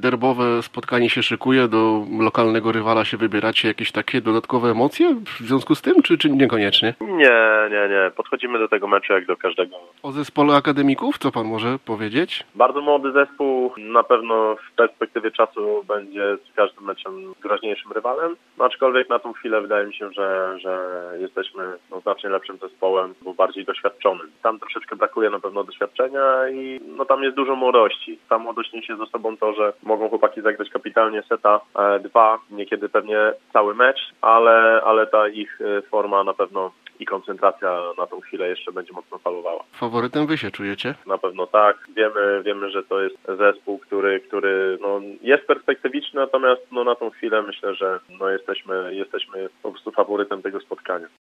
derbowe spotkanie się szykuje, do lokalnego rywala się wybieracie, jakieś takie dodatkowe emocje w związku z tym, czy niekoniecznie? Nie. Podchodzimy do tego meczu jak do każdego. O zespole akademików, co pan może powiedzieć? Bardzo młody zespół, na pewno w perspektywie czasu będzie z każdym meczem groźniejszym rywalem, no aczkolwiek na tą chwilę wydaje mi się, że jesteśmy znacznie lepszym zespołem, bo bardziej doświadczonym. Tam troszeczkę brakuje na pewno doświadczenia i tam jest dużo młodości. Ta młodość niesie ze sobą to, że mogą chłopaki zagrać kapitalnie seta 2, niekiedy pewnie cały mecz, ale ta ich forma na pewno i koncentracja na tą chwilę jeszcze będzie mocno falowała. Faworytem wy się czujecie? Na pewno tak. Wiemy, że to jest zespół, który jest perspektywiczny, natomiast na tą chwilę myślę, że jesteśmy po prostu faworytem tego spotkania.